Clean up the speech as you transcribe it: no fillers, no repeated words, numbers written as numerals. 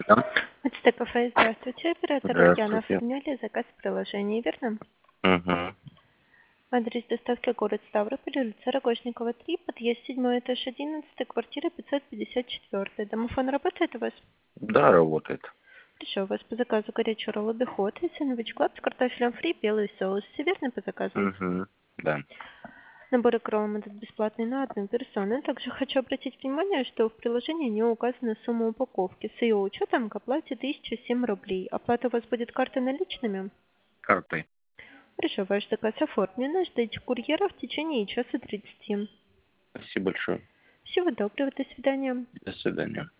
Да. Это кафе, здравствуйте. Оператор Ульяна, Здравствуйте. оформляли заказ в приложении, верно? Угу. Адрес доставки город Ставрополь, улица Рогожникова, 3, подъезд 7, этаж 11, квартира 554. Домофон работает у вас? Да, работает. Хорошо, у вас по заказу горячий ролл обиход и сэндвич клаб с картофелем фри, белый соус. Все верно по заказу? Угу. Да. Набор икром этот бесплатный на одну персону. Также хочу обратить внимание, что в приложении не указана сумма упаковки. С ее учетом к оплате 1007 рублей. Оплата у вас будет картой наличными? Картой. Хорошо, ваш заказ оформлен. Ждите курьера в течение часа 30. Спасибо большое. Всего доброго, до свидания. До свидания.